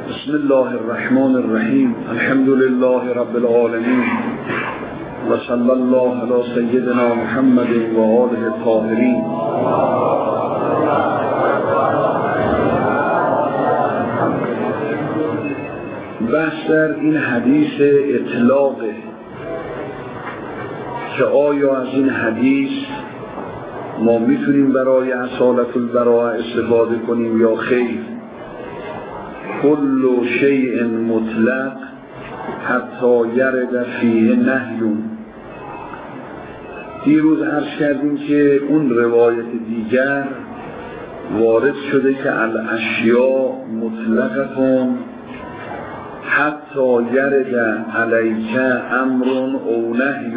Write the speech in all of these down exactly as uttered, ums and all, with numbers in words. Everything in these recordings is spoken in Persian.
بسم الله الرحمن الرحیم. الحمد لله رب العالمین و صلی الله علی سیدنا محمد و آله الطاهرین. بحث در این حدیث اطلاقه که آیا از این حدیث ما میتونیم برای اصالت البراءه استفاده کنیم یا خیر. کل شیء مطلق حتی یرد فیه نهی. دیروز عرض کردیم که اون روایت دیگر وارد شده که الاشیاء مطلقتون حتی یرد علیک امر او نهی،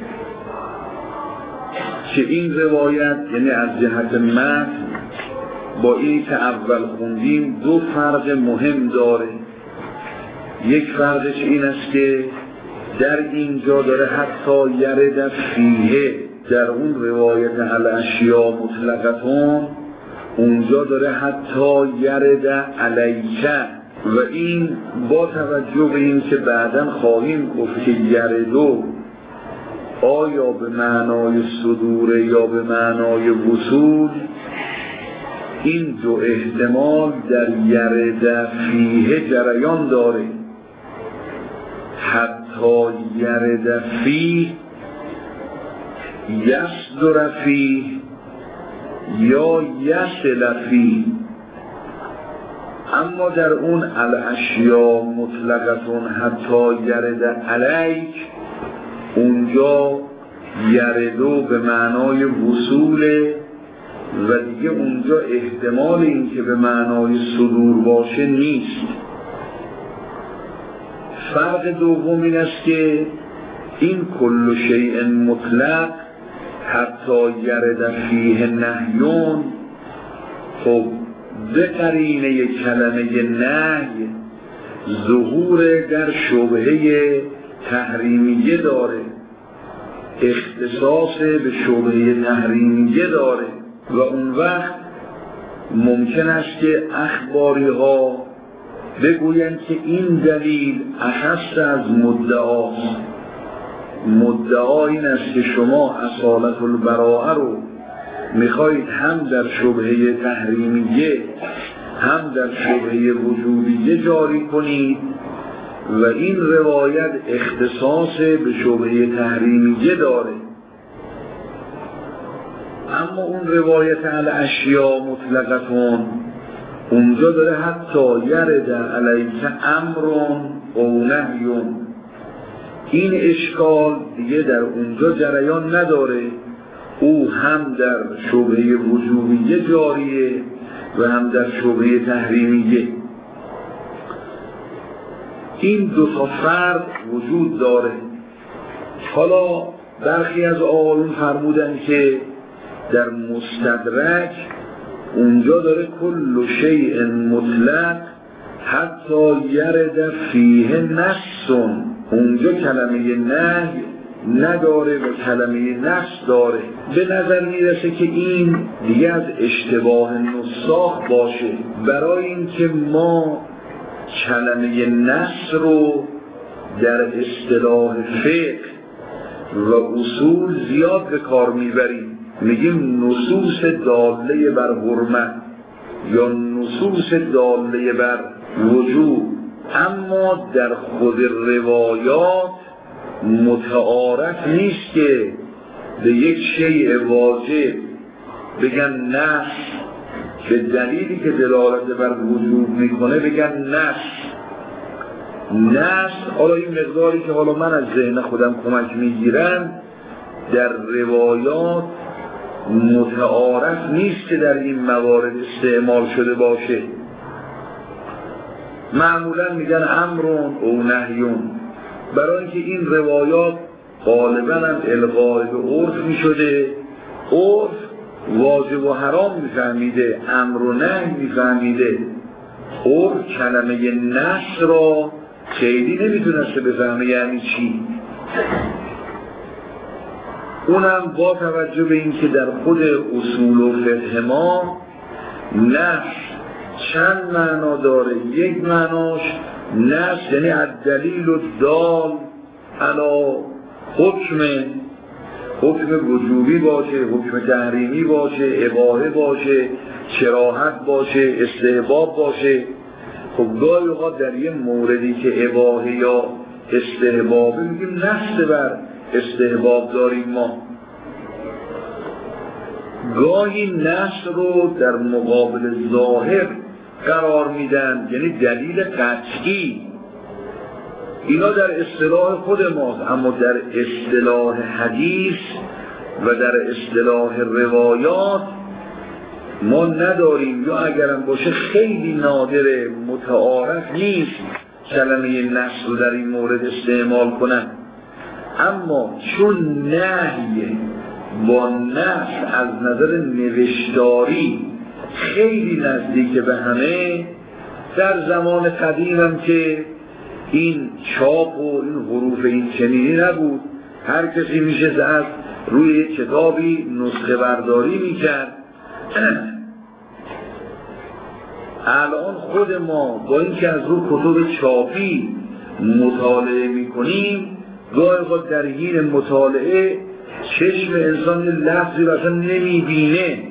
که این روایت یعنی از جهت متن با این که اول خوندیم دو فرق مهم داره. یک فرقش این است که در اینجا داره حتی یرد فیه، در اون روایت الاشیاء مطلقتون اونجا داره حتی یرد علیکه، و این با توجه به این که بعداً خواهیم گفت که یردو آیا به معنای صدور یا به معنای وصول، این دو احتمال در یرد فیه جریان داره. حتی یرد فیه یصدر فیه یا یصل فیه، اما در اون الاشیاء مطلقتون حتی یرد علیک اونجا یردو به معنای وصوله و دیگه اونجا احتمال این که به معنای صدور باشه نیست. فرق دوم این است که این کل شیء مطلق حتی یرد فیه نهیون، خب به قرینه کلمه نهی ظهور در شبهه تحریمیه داره، اختصاص به شبهه تحریمیه داره، و اون وقت ممکن است که اخباری ها بگویند که این دلیل اخص از مدعاست. مدعا این است که شما اصالت البراءه رو میخواهید هم در شبهه تحریمیه هم در شبهه وجودیه جاری کنید و این روایت اختصاص به شبهه تحریمیه داره. اما اون روایت الاشیاء مطلقتون اونجا داره حتی یرد علیک امرون او نهیون. این اشکال دیگه در اونجا جریان نداره، او هم در شبهه وجوبیه جاریه و هم در شبهه تحریمیه. این دو تا فرق وجود داره. حالا برخی از آقایون فرمودن که در مستدرک اونجا داره کل شیء مطلق حتی یرد فیه نص، اونجا کلمه نهی نداره و کلمه نص داره. به نظر میرسه که این دیگه از اشتباه نساخ باشه، برای اینکه ما کلمه نص رو در اصطلاح فقه و اصول زیاد به کار میبریم. میگیم نصوص داله بر حرمت یا نصوص داله بر وجوب، اما در خود روایات متعارف نیست که به یک شیء واجب بگن نص، به دلیلی که دلالت بر وجوب میکنه بگن نص. نص حالا این مقداری که حالا من از ذهن خودم کمک میگیرم در روایات متعارف نیست که در این موارد استعمال شده باشه. معمولا میگن امرون او نهیون، برای اینکه این روایات غالبا هم الغای به عرف میشده، عرف واجب و حرام میفهمیده، امر و نهی میفهمیده، عرف کلمه نص را خیلی نمیتونسته بفهمه یعنی چی. اونم با توجه به این که در خود اصول و فقه ما نص چند معنا داره. یک معناش نص یعنی الدلیل الدال علی حکم، حکم وجوبی باشه، حکم تحریمی باشه، اباحه باشه، کراهت باشه، استحباب باشه. خب گاهی اوقات در یه موردی که اباحه یا استحبابی میگیم نص بر استحباب داریم ما. گاهی نص رو در مقابل ظاهر قرار میدن، یعنی دلیل قطعی. اینا در اصطلاح خود ماست، اما در اصطلاح حدیث و در اصطلاح روایات ما نداریم، یا اگرم باشه خیلی نادره، متعارف نیست کلمه نص رو در این مورد استعمال کنن. اما چون نهی با نص از نظر نوشتاری خیلی نزدیک به همه، در زمان قدیمم که این چاپ و این حروف این چنینی نبود، هر کسی میشه از روی کتابی نسخه برداری میکرد. الان خود ما با اینکه از روی کتب چاپی مطالعه میکنیم، گاهی خود در حین مطالعه چشم انسان لفظی رو اصلا نمیبینه،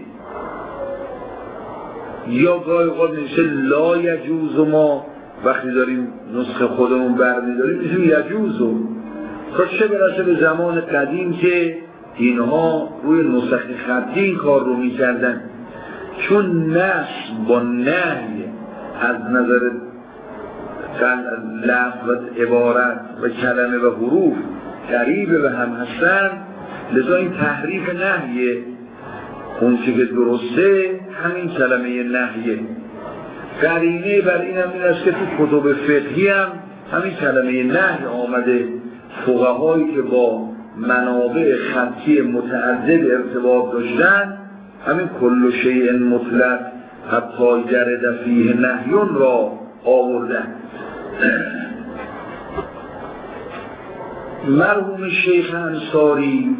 یا گاهی خود نمیشه لا یجوز و ما وقتی داریم نسخه خودمون برمیداریم میشیم یجوزو. تا چه برسه به زمان قدیم که اینها روی نسخ خطی این کار رو میکردن. چون نص با نهی از نظر لفظ و عبارت و کلمه و حروف قریب به هم هستن، لذا این تحریف نهیه. اون چی که درسته همین کلمه نهیه. قرینه بر این هم این است که تو کتب فقهی هم همین کلمه نهی آمده. فقهایی که با منابع خطی متعدد ارتباط داشتن همین کل شیء مطلق حتی جرد فیه نهیون را آوردن. مرحوم شیخ انصاری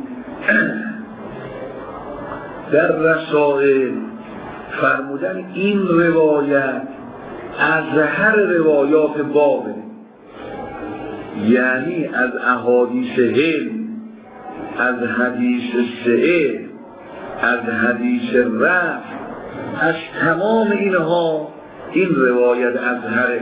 در رسائل فرمودن این روایت از هر روایات بابه، یعنی از احادیث علم، از حدیث سعه، از حدیث رفع، از تمام اینها این روایت از هر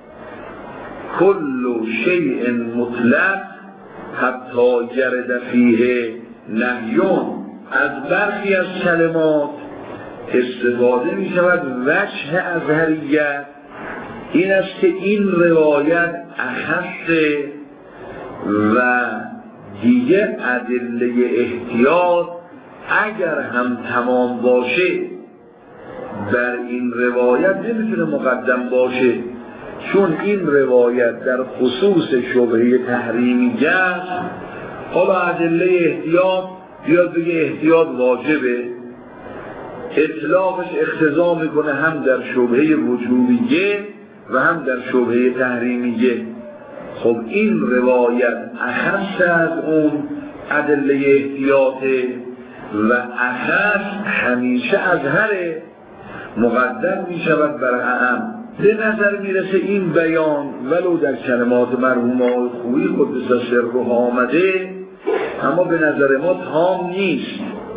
کل شیء مطلق حتی جرد فیه نهیون. از برخی از کلمات استفاده می شود وجه ازهریت، این است که این روایت اخص و دیگه ادله احتیاط اگر هم تمام باشه بر این روایت نمیتونه مقدم باشه، چون این روایت در خصوص شبهه تحریمی است. حالا ادله احتیاط بیاد بگه احتیاط واجبه، اطلاقش اقتضا میکنه هم در شبهه وجوبیه و هم در شبهه تحریمیه. خب این روایت اخص از اون ادله احتیاطه و اخص همیشه از هر مقدم میشود بر اعم. به نظر میرسه این بیان ولو در کلمات مرحوم آقای خویی قدس سرها آمده، اما به نظر ما تام نیست.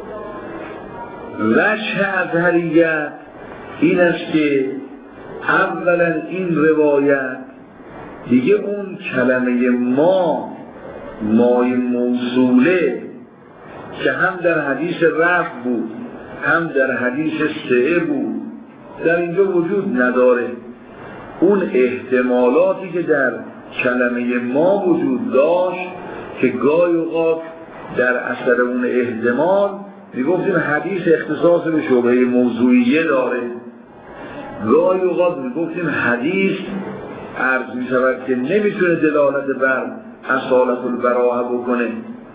وجه ازهریت این است که اولا این روایت دیگه اون کلمه ما مای موصوله که هم در حدیث رفع بود هم در حدیث سعه بود در اینجا وجود نداره. اون احتمالاتی که در کلمه ما وجود داشت که گاهی اوقات در اثر اون احتمال میگفتیم حدیث اختصاص به شبهه موضوعیه داره، گاهی اوقات میگفتیم حدیث عرض میشود که نمیتونه دلالت بر اصالت البراءه بکنه.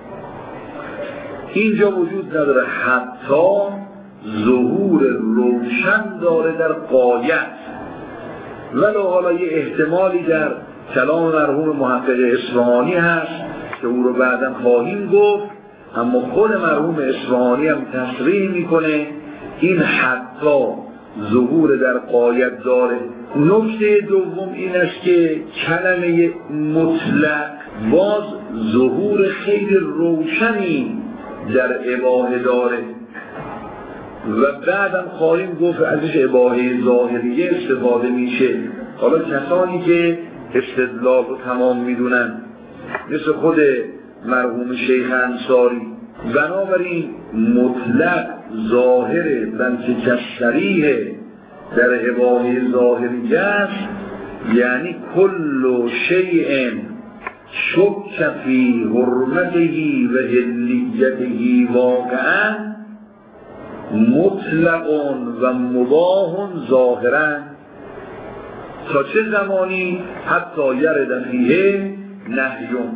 اینجا وجود نداره، حتی ظهور روشن داره در غایت. ولو حالا یه احتمالی در کلام مرحوم محقق اصفهانی هست که او رو بعداً خواهیم گفت، اما خود مرحوم اصفهانی هم تصریح میکنه این حتی ظهور در غایت داره. نکته دوم این است که کلمه مطلق باز ظهور خیلی روشنی در اباحه داره و بعدم خواهیم گفت ازش اباحه ظاهریه استفاده میشه. حالا کسانی که استدلال رو تمام میدونن مثل خود مرحوم شیخ انصاری، بنابراین مطلق ظاهره بلکه کسریه در اباحه ظاهریه است، یعنی کل شیء شک فی حرمته و حلیته واقعا مطلق و مباح ظاهرا تا چه زمانی؟ حتی یرد فیه نهیون.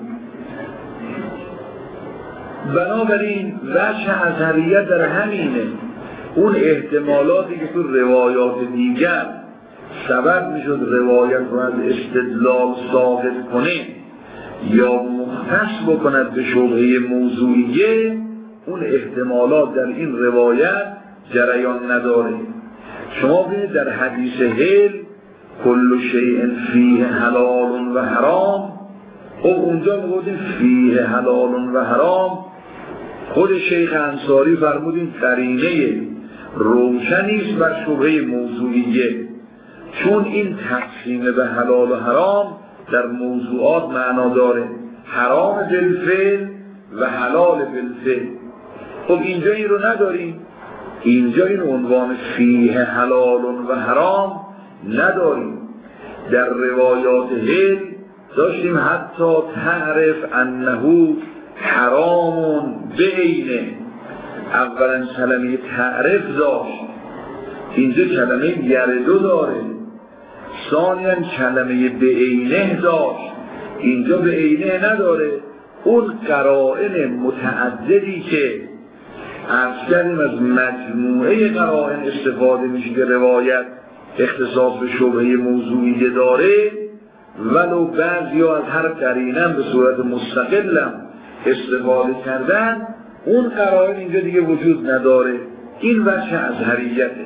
بنابراین وجه اثریت در همینه. اون احتمالاتی که تو روایات دیگر سبب میشد روایت رو از استدلال ثابت کنه یا مختص بکند به شبهه موضوعیه، اون احتمالات در این روایت جریان نداره. شما ببینید در حدیث هل کل شیء فیه حلال و حرام، او اونجا میگفتیم فیه حلال و حرام، خود شیخ انصاری فرمودیم قرینه روشنیست بر شبهه موضوعیه، چون این تقسیم به حلال و حرام در موضوعات معنا داره، حرام بالفعل و حلال بالفعل. خب اینجا این رو نداریم، اینجا این عنوان فیه حلال و حرام نداریم. در روایات هل داشتیم حتی تعرف انه حرام بعینه، اولا کلمه تعرف داشت، اینجا کلمه یردو داره، ثانیا کلمه بعینه داشت، اینجا بعینه نداره. اون قرائن متعددی که عرض کردیم از مجموعه قرائن استفاده میشه که روایت اختصاص به شبهه موضوعیه داره، ولو بعضی ها از هر قرینه به صورت مستقلم استفاده کردن، اون قرائن اینجا دیگه وجود نداره. این وجه ازهریته.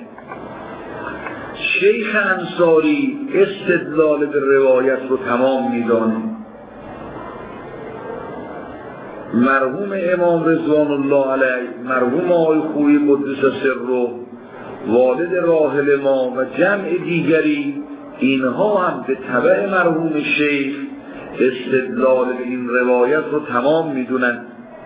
شیخ انصاری استدلال به روایت رو تمام میدانه. مرحوم امام رضوان الله علیه، مرحوم آقای خویی قدس سره، والد راحل ما و جمع دیگری، اینها هم به تبع مرحوم شیخ استدلال به این روایت رو تمام میدونن.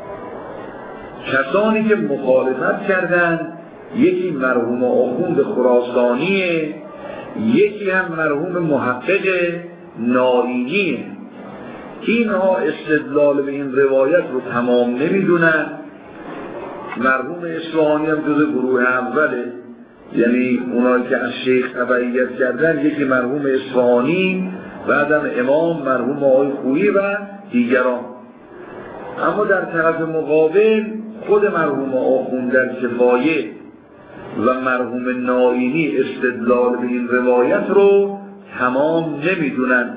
کسانی که مخالفت کردن یکی مرحوم آخوند خراسانیه، یکی هم مرحوم محقق نائینیه. اینها استدلال به این روایت رو تمام نمیدونن. مرحوم اصفهانی هم جز گروه اوله، یعنی اونایی که از شیخ تبعیت کردن، یکی مرحوم اصفهانی، بعدم امام مرحوم آقای خویی و دیگران. اما در طرف مقابل خود مرحوم آخوند در کفایه و مرحوم نائینی استدلال به این روایت رو تمام نمیدونن.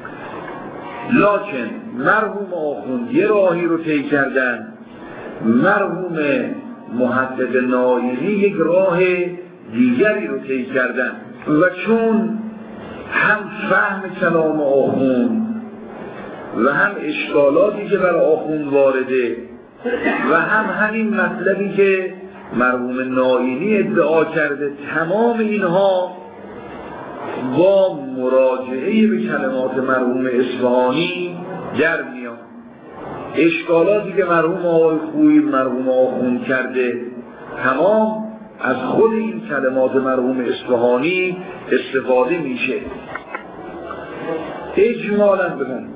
لکن مرحوم آخوند یه راهی رو طی کردن، مرحوم محقق نائینی یک راه دیگری رو طی کردن و چون هم فهم کلام آخوند و هم اشکالاتی که بر آخوند وارده و هم همین مطلبی که مرحوم نائینی ادعا کرده، تمام اینها با مراجعه به کلمات مرحوم اصفهانی در میان. اشکالاتی که مرحوم آقای خویی مرحوم آخوند کرده تمام از خود این کلمات مرحوم اصفهانی استفاده میشه. اجمالا بگم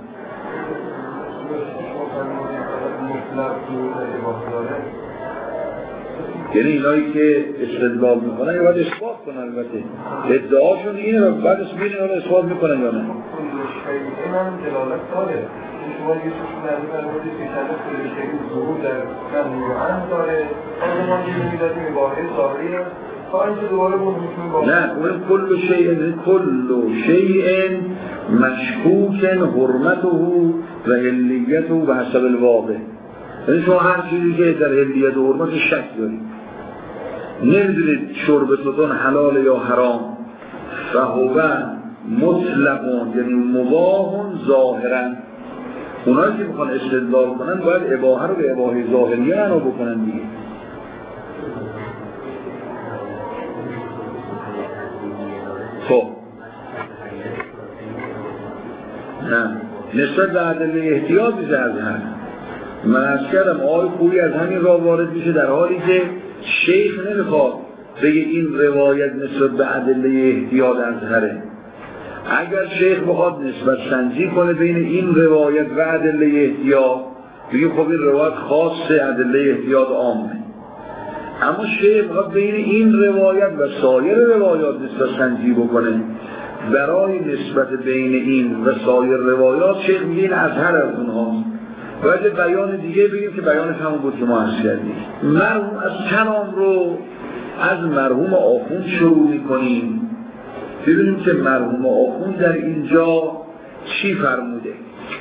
یعنی اینایی که استدلال میکنن یا باید اثبات کنن، البته ادعاشون اینه و بعد اسمین اینا رو اثبات میکنن یا نه؟ این هم دلالت داره. شما یه چیزی در این فرمودید که کلمه کل شیء ظهور در ممنوعاً داره، اما ما یه میدادیم عباره ظاهری است تا اینکه دوباره بود میتونیم با نه، اون کل شیء کل شیء مشکوک حرمته و حلیته و حسب الواقع. یعنی شما هر چیزی که در حلیت و حرمت شک دارید، نمیدونید شربتون حلال یا حرام، فهو مطلقون یعنی مباحون ظاهرا. اونایی که میخوان استدلال کنن باید اباحه رو به اباحه ظاهریه معنا بکنن دیگه. خب نه نسبت به ادله احتیاط بیزه از هم من از کردم آقای خوبی از همین راه وارد میشه، در حالی که شیخ نمیخواد بگه این روایت نسبت به ادله احتیاط ازهره. اگر شیخ بخواد نسبت سنجی کنه بین این روایت و ادله احتیاط، بگه خب این روایت خاص ادله احتیاط عامه، اما شیخ بخواد بین این روایت و سایر روایات نسبت سنجی بکنه، برای نسبت بین این و سایر روایات شیخ میگه این ازهر از اونهاست. باید بیان دیگه بگیم که بیانش همون بود که ما عرض کردیم. مرحوم از کلام رو از مرحوم آخوند شروع میکنیم، ببینیم که مرحوم آخوند در اینجا چی فرموده.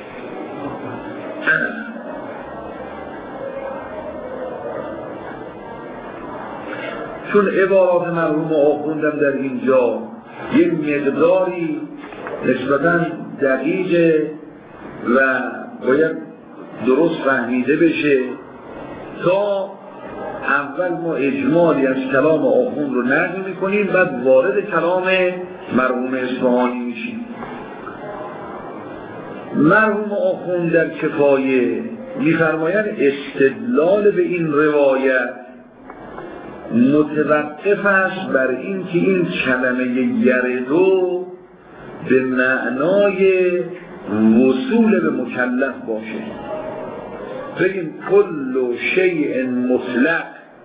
چون عبارات مرحوم آخوندم در اینجا یک مقداری نسبتاً دقیقه و باید درست فهمیده بشه، تا اول ما اجمالی از کلام آخوند رو نقل میکنیم، بعد وارد کلام مرحوم اصفهانی میشیم. مرحوم آخوند در کفایه میفرمایند استدلال به این روایت متوقف است بر این که این کلمه یردو به معنای وصول به مکلف باشه. بگیم کل شیء مطلق،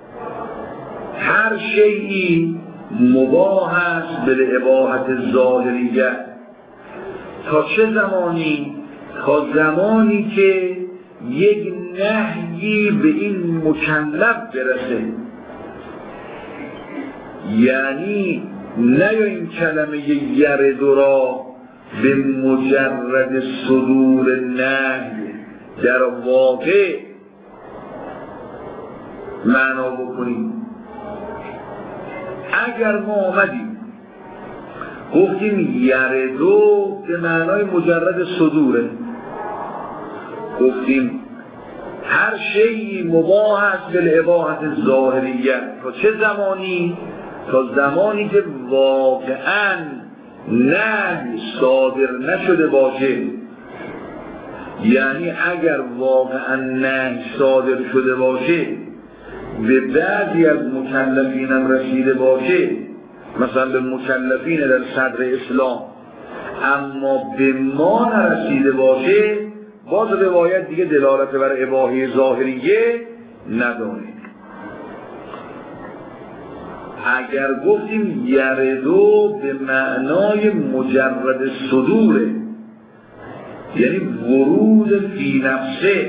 هر شیئی مباح است به اباحت ظاهریه. تا چه زمانی؟ تا زمانی که یک نهی به این مکلف برسه، یعنی نه یا این کلمه یرد را به مجرد صدور نهی در واقع معنا بکنیم. اگر ما آمدیم گفتیم یردو به معنای مجرد صدوره، گفتیم هر شیئی مباح است به اباحت ظاهریه، تا چه زمانی؟ تا زمانی که واقعاً نهی صادر نشده باشه. یعنی اگر واقعا نهی صادر شده باشه به بعضی از مکلفین هم رسیده باشه، مثلا به مکلفین در صدر اسلام، اما به ما نرسیده باشه، باز روایت دیگه دلالت بر اباحه ظاهریه نداره. اگر گفتیم یردو به معنای مجرد صدوره، یعنی ورود فی نفسه،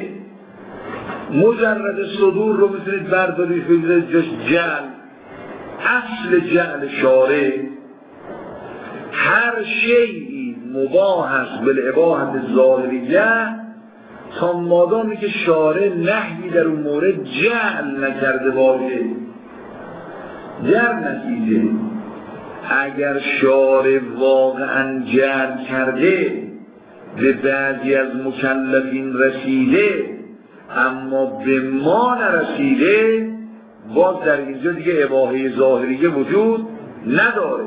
مجرد صدور رو میتونید بردارید بگذارید جاش جعل، اصل جعل شارع هر شیئی مباح است به اباحت ظاهریه تا مادامی که شارع نهی در اون مورد جعل نکرده باشه. در نتیجه اگر شارع واقعا جعل کرده به بعضی از مکلفین رسیده اما به ما نرسیده، باز در اینجا دیگه اباحه ظاهریه وجود نداره.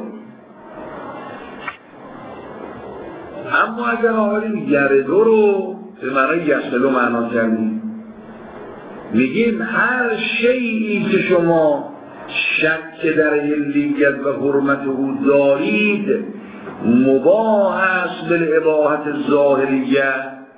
اما اگر آمدیم یردو رو به معنای یسلو معنا کردیم، میگیم هر شیئی که شما شک در حلیت و حرمت او دارید مباح است به اباحت ظاهریه،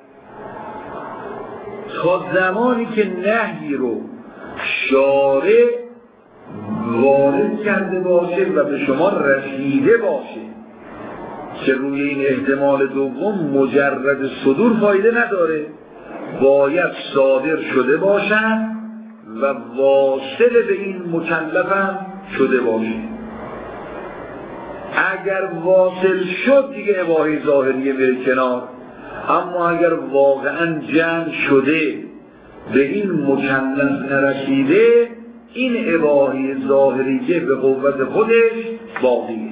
تا زمانی که نهی رو شارع وارد کرده باشه و به شما رسیده باشه، که روی این احتمال دوم مجرد صدور فایده نداره، باید صادر شده باشن و واصل به این مکلف هم شده باشه. اگر واصل شد دیگه اباحه ظاهریه بره کنار، اما اگر واقعا جمع شده به این مکلف نرسیده، این اباحی ظاهریه به قوت خودش باقیه.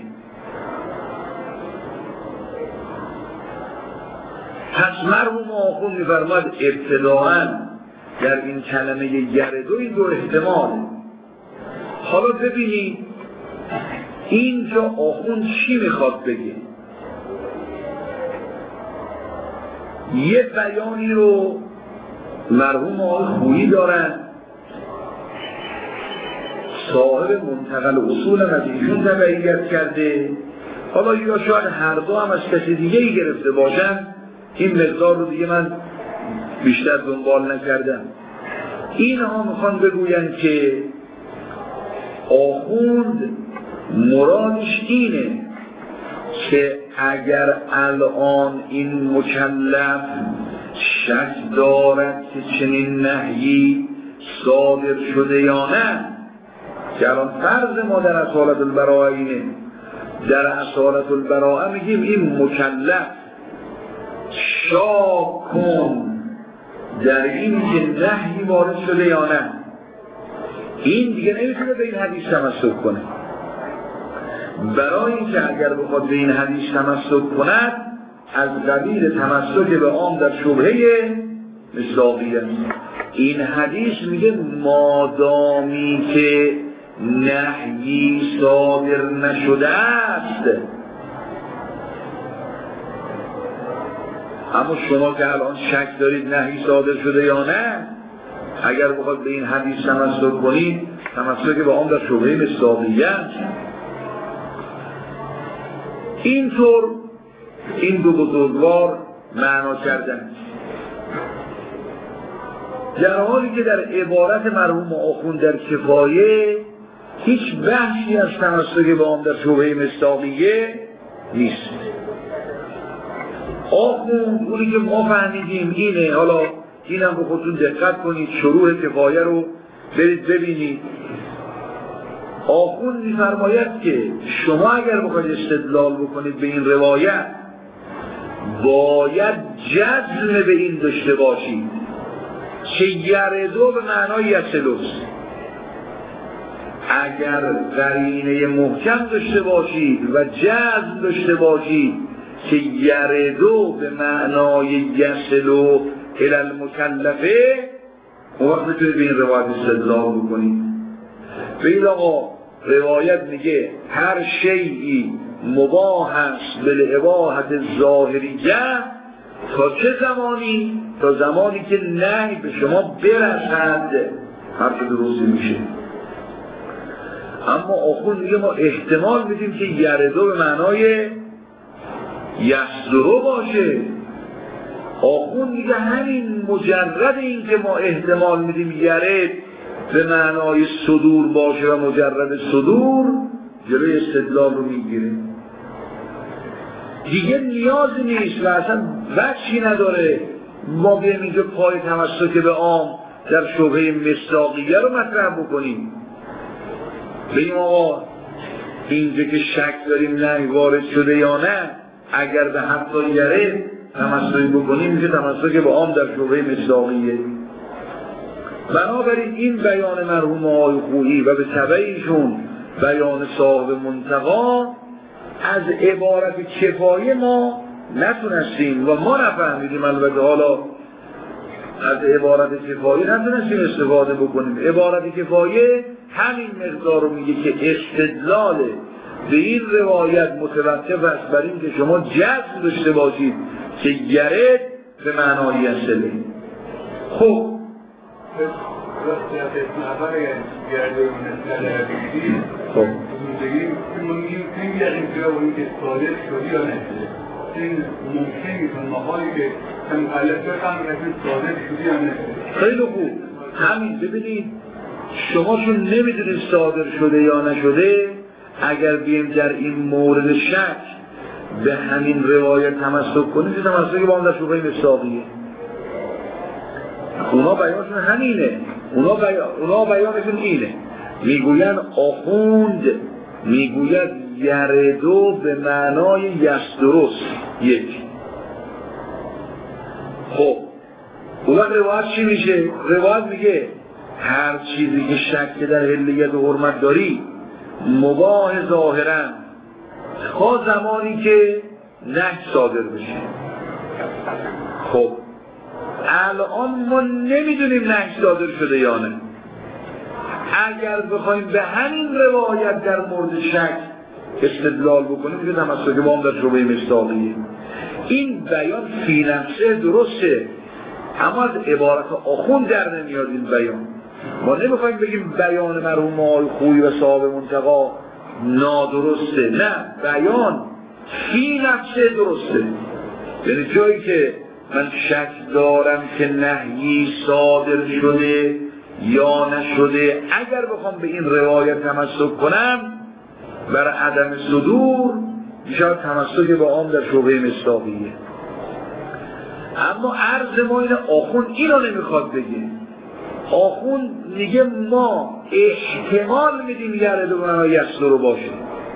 پس مرحوم آخوند می‌فرماید ابتداءً در این کلمه یردوی دو احتماله. حالا ببینید اینجا آخوند چی میخواد بگه؟ یه بیانی رو مرحوم آقای خویی دارن، صاحب منتقل اصول هم از ایشون تبعیت کرده. حالا یا شاید هر دو هم از کسی دیگه ای گرفته باشن، این مقدار رو دیگه من بیشتر دنبال نکردم. اینها میخوان بگوین که آخوند مرادش اینه که اگر الان این مکلف شک دارد که چنین نهیی صادر شده یا نه، که الان فرض ما در اصالت البراءه اینه، در اصالت البراءه میگیم این مکلف شاک کن در این که نهی وارد شده یا نه، این دیگه نمیتونه به این حدیث تمسک کنه. برای اینکه اگر بخواد به این حدیث تمسک کند از قبیل تمسک به عام در شبهه مصداقیه. این حدیث میگه مادامی که نهی صادر نشده است. اما شما که الان شک دارید نهی صادر شده یا نه، اگر بخواد به این حدیث تمسک کنید تمسک به عام در شبهه مصداقیه. اینطور این دو بزرگوار معنا کردن، در حالی که در عبارت مرحوم آخوند در کفایه هیچ بحثی از تمسک به عام در شبهه مصداقیه نیست. آخوند اونی که ما فهمیدیم اینه. حالا اینم به خودتون دقت کنید، شروع کفایه رو برید ببینید. آخوند می‌فرماید که شما اگر بخواید استدلال بکنید به این روایت باید جزم به این داشته باشید که یردو به معنای یصلوست. اگر قرینه محکم داشته باشید و جزم داشته باشید که یردو به معنای یصلو الی المکلفه، اون وقت میتونید به این روایت استدلال بکنید. ببین آقا، روایت میگه هر شیئی مباح است بالاباحة ظاهریه تا چه زمانی؟ تا زمانی که نهی به شما برسد حرف درستی میشه. اما آخوند میگه ما احتمال میدیم که یردو به معنای یصدرو باشه. آخوند میگه همین مجرد این که ما احتمال میدیم یرد به معنای صدور باشه و مجرد صدور جلوی استدلال رو میگیره. دیگه نیازی نیست و اصلا وجهی نداره ما بیایم اینجا پای تمسک به عام در شبهه مصداقیه رو مطرح بکنیم. بگیم آقا اینجا که شک داریم نهی وارد شده یا نه، اگر به حتی یرد تمسک بکنیم میشه تمسک به عام در شبهه مصداقیه. بنابراین این بیان مرحوم آقای خویی و به تبعیشون بیان صاحب منتقا از عبارت کفایه ما نتونستیم و ما نفهمیدیم. البته حالا از عبارت کفایه نتونستیم استفاده بکنیم. عبارت کفایه همین مقدار رو میگه که استدلال به این روایت متوقف است بر این که شما جزم داشته باشید که یرد به معنای یصله. خب خب خیلی خوب. همین ببینید شما چون نمیدونید صادر شده یا نشده، اگر بیم در این مورد شک به همین روایت تمسک کنید که تمسک با هم در شبهه مصداقیه. اونا بیانشون همینه، اونا, بیان... اونا بیانشون اینه، میگوین آخوند میگوید یردو به معنای یصدرست یک. خب اون روایت چی میشه؟ روایت میگه هر چیزی که شک در حلیت و حرمت داری مباح ظاهرا تا زمانی که نهی صادر بشه. خب الان ما نمیدونیم نهی صادر شده یا نه. اگر بخوایم به همین روایت در مورد شک استدلال بکنیم که تمسک با هم در شبهه مصداقیه، این بیان فی نفسه درسته، اما از عبارت آخوند در نمیاد این بیان. ما نمیخوایم بگیم بیان مرحوم آقای خویی و صاحب منتقی نادرسته، نه، بیان فی نفسه درسته. یعنی جایی که من شک دارم که نهی صادر شده یا نشده، اگر بخوام به این روایت تمسک کنم برای عدم صدور میشه تمسک با آن در شبهه مصداقیه. اما عرض ما این آخوند اینو نمیخواد بگه. آخوند میگه ما احتمال میدیم یرد و معنای یسر رو باشه.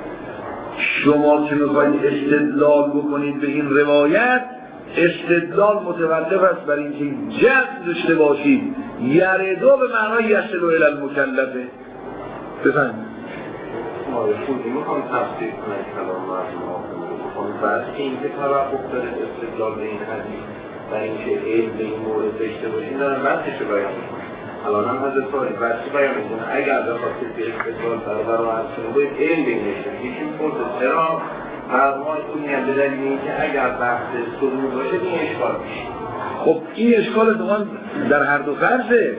شما که میخواید استدلال بکنید به این روایت، استدلال متوقف است بر اینکه جزم داشته باشید یردو به معنای یصل الی المکلفه. بفرمایید. آره خودی میخوام تفسیر کنم کلام مرحوم بعد اینکه توقف داره استدلال به این حدیث و اینکه علم به این مورد داشته باشید دارم بحثشو بیان میکنم. الان هم حضرت فاری بحثی بیان میکنه اگر بخواستید به استدلال برابر و حدثونه باید علم به این داشته باشید. یکی پرسه چرا مرحوم اونی هم به دلیل اینکه اگر بحث صدور باشه این اشکال میشه. خب این اشکال دوان در هر دو فرضه.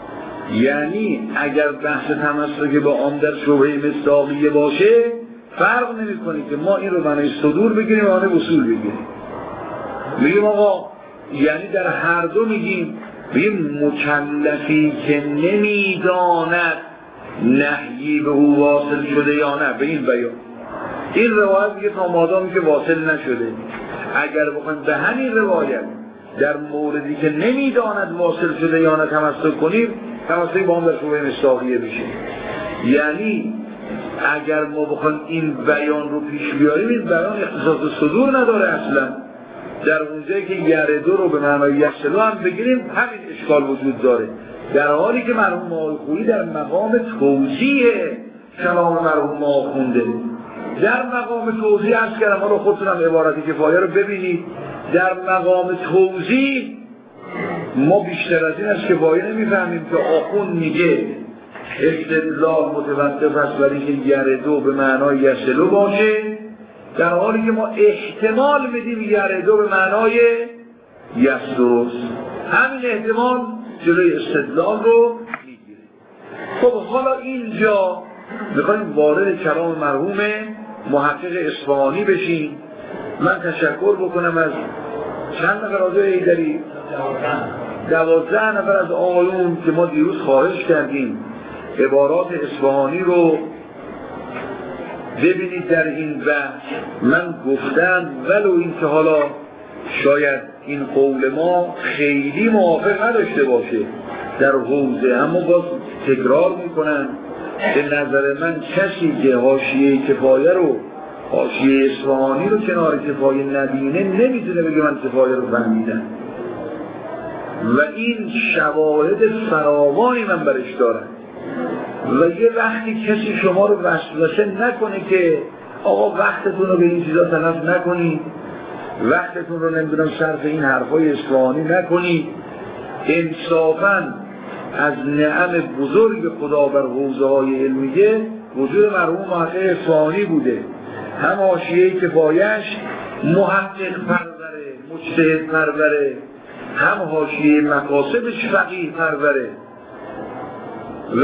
یعنی اگر بحث تمسک با آن در شبهه مصداقیه باشه فرق نمی‌کنه که ما این رو معنی صدور بگیریم و معنی وصول بگیریم. میگیم آقا یعنی در هر دو میگیم بگیم مکلفی که نمیداند نهی به او واصل شده یا نه به این بیان. این روایت میگه تا مادامی که واصل نشده. اگر بخوایم به همین روایت در موردی که نمیداند واصل شده یا نه تمسک کنیم، تمسک با هم در شبهه مصداقیه میشه. یعنی اگر ما بخوایم این بیان رو پیش بیاریم، این بیان اختصاص صدور نداره اصلا. در اونجایی که یردو رو به معنای یصل هم بگیریم همین اشکال وجود داره، در حالی که مرحوم آقای خویی در مقام توضیح کلام مرحوم آقای خونده. در مقام توضیح عرض کردم، حالا خودتونم عبارت کفایه رو ببینید. در مقام توضیح ما بیشتر از این از کفایه نمیفهمیم که آخوند میگه استدلال متوقف است بر اینکه یردو به معنای یصل باشه، در حالی که ما احتمال میدیم یردو به معنای یصل. همین احتمال جلوی استدلال رو میگیره. خب حالا اینجا میخوایم وارد کلام مرحوم محقق اصفهانی بشیم. من تشکر بکنم از چند نفر آقای ایدری، دوازده نفر از آقایون که ما دیروز خواهش کردیم عبارات اصفهانی رو ببینید در این بحث. من گفتم ولو این که حالا شاید این قول ما خیلی موافق نداشته باشه در حوزه، اما باز تکرار میکنم به نظر من کسی که حاشیه کفایه رو حاشیه اصفهانی رو کنار کفایه نبینه نمیتونه بگه من کفایه رو فهمیدم. و این شواهد فراوانی من برش دارم. و یه وقتی کسی شما رو وسوسه نکنه که آقا وقتتون رو به این چیزا تلف نکنید، وقتتون رو نمیدونم صرف این حرفای اصفهانی نکنید. انصافاً از نعم بزرگ خدا بر حوزه های علمیه وجود مرحوم محقق اصفهانی بوده. هم حاشیه کفایه‌اش محقق پروره، مجتهد پروره، هم حاشیه مقاصدش فقیه پروره. و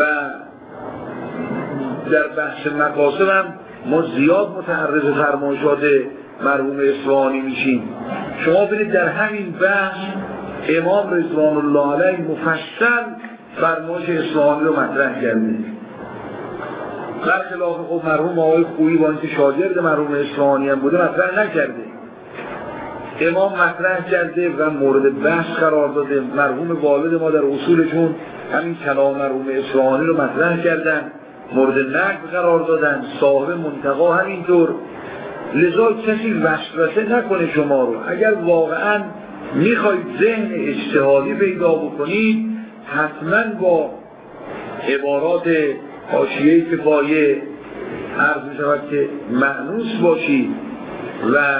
در بحث مقاصد هم ما زیاد متعرض فرمایشات مرحوم اصفهانی میشیم. شما ببینید در همین بحث امام رضوان الله علیه مفصل فرمایش اصفهانی رو مطرح کرده. برخلاف خب مرحوم آقای خویی با اینکه شاگرد مرحوم اصفهانی هم بوده مطرح نکرده. امام مطرح کرده و مورد بحث قرار داده. مرحوم والد ما در اصولشون همین کلام مرحوم اصفهانی رو مطرح کردن، مورد نقد قرار دادن. صاحب منتقی همینطور. لذا کسی وسوسه نکنه شما رو. اگر واقعا میخواید ذهن اجتهادی پیدا بکنید، حتما با عبارات حاشیه‌ای که پایه عرض می شود که مأنوس باشید و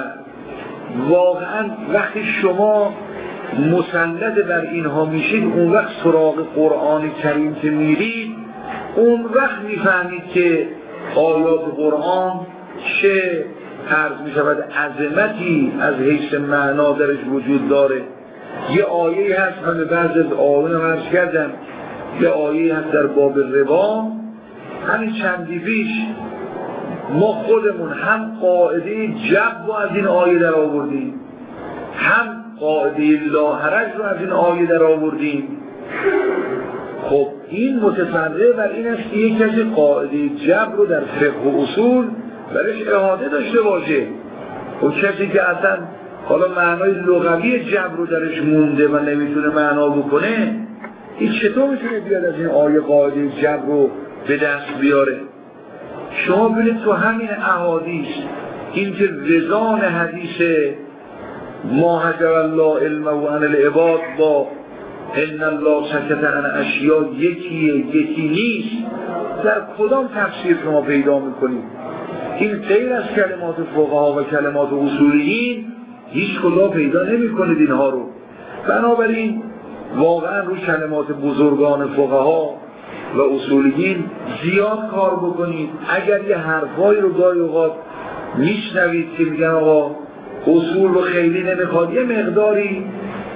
واقعا وقتی شما مسلط بر اینها میشید اون وقت سراغ قرآن کریم که میرید اون وقت میفهمید که آیات قرآن چه عرض می شود عظمتی از حیث معنا درش وجود داره. یه آیه هست، من به بعض از آیون عرض کردم، یه آیه هست در باب ربا، همین چندی پیش ما خودمون هم قاعده جب رو از این آیه در آوردیم، هم قاعده لاحرج رو از این آیه در آوردیم. خب این متفرع بر این است که یک کسی قاعده جب رو در فقه و اصول برش احاطه داشته باشه. و کسی که اصلا حالا معنای لغوی جبر رو درش مونده و نمیتونه معنا بکنه، این چطور میتونه بیاد از این آیه قاعده جبر رو به دست بیاره؟ شما ببینید تو همین احادیث این که وزان حدیث ما حجر الله علم و عن العباد با ان الله سکت عن اشیاء یکیه یکی نیست، در کدام تفسیر شما پیدا میکنید؟ این غیر از کلمات فقها و کلمات اصولیین هیچ کجا پیدا نمی کنید اینها رو. بنابراین واقعا روی کلمات بزرگان فقها و اصولیین زیاد کار بکنید. اگر یه حرفایی رو گاهی اوقات میشنوید که میگن آقا اصول رو خیلی نمیخواد، یه مقداری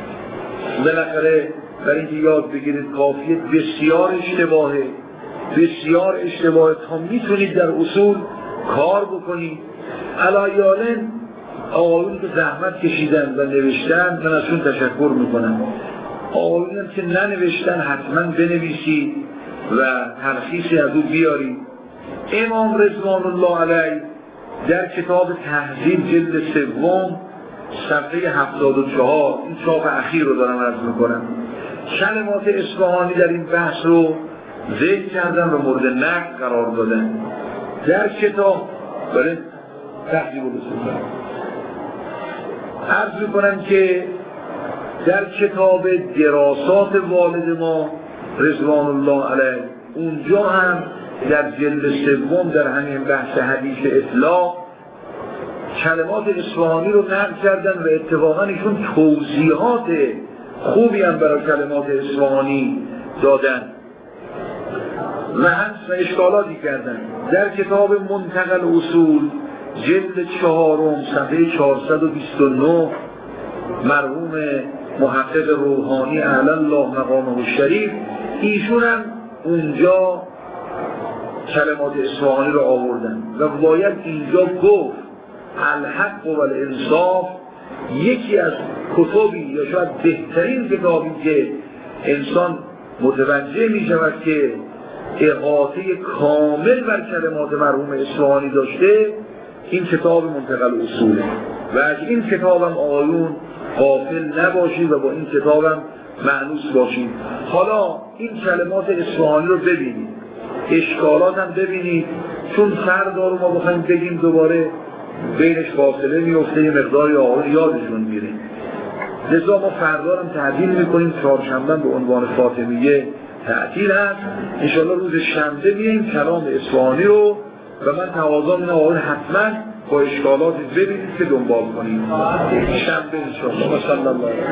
بالاخره برای اینکه یاد بگیرید کافیه، بسیار اشتباهه، بسیار اشتباهه تا میتونید در اصول کار بکنید. علایالن آقایون که زحمت کشیدن و نوشتن من ازشون تشکر میکنم. آقایون که ننوشتن حتما بنویسید و تلخیصی از او بیارید. امام رضوان الله علیه در کتاب تهذیب جلد سوم صفحه هفتاد و چهار، این چاپ اخیر رو دارم عرض میکنم، کلمات اصفهانی در این بحث رو ذکر کردن و مورد نقد قرار دادن. در کتاب برای تهذیب و رسول عرض میکنم که در کتاب دراسات والد ما رضوان الله علیه اونجا هم در جلد سوم در همین بحث حدیث اطلاق کلمات اصفهانی رو نقل کردن و اتفاقا ایشون توضیحات خوبی هم برای کلمات اصفهانی دادن و هم اشکالاتی کردن. در کتاب منتقل اصول جلد چهارم صفحه چهارصد و بیست و نه مرحوم محقق روحانی اعلی الله مقامه الشریف ایشون هم اونجا کلمات اصفهانی رو آوردن و باید اینجا گفت الحق و الانصاف یکی از کتبی یا شاید بهترین کتابی که انسان متوجه می شود که احاطه کامل بر کلمات مرحوم اصفهانی داشته این کتاب منتقل اصوله و از این کتابم آقایون غافل نباشید و با این کتابم مأنوس باشید. حالا این کلمات اصفهانی رو ببینید، اشکالات هم ببینید، چون فردا رو ما بخوایم بگیم دوباره بینش فاصله میفته، یه مقداری آقایون یادشون میره. لذا ما فردا هم تعطیل میکنیم، چهارشنبه به عنوان فاطمیه تعطیل هست. انشاءالله روز شنبه بیاییم کلام اصفهانی رو و من تقاضا میکنم آقایون حتما با اشکالاتی ببینید که دنبال کنید. شنبه انشاءالله.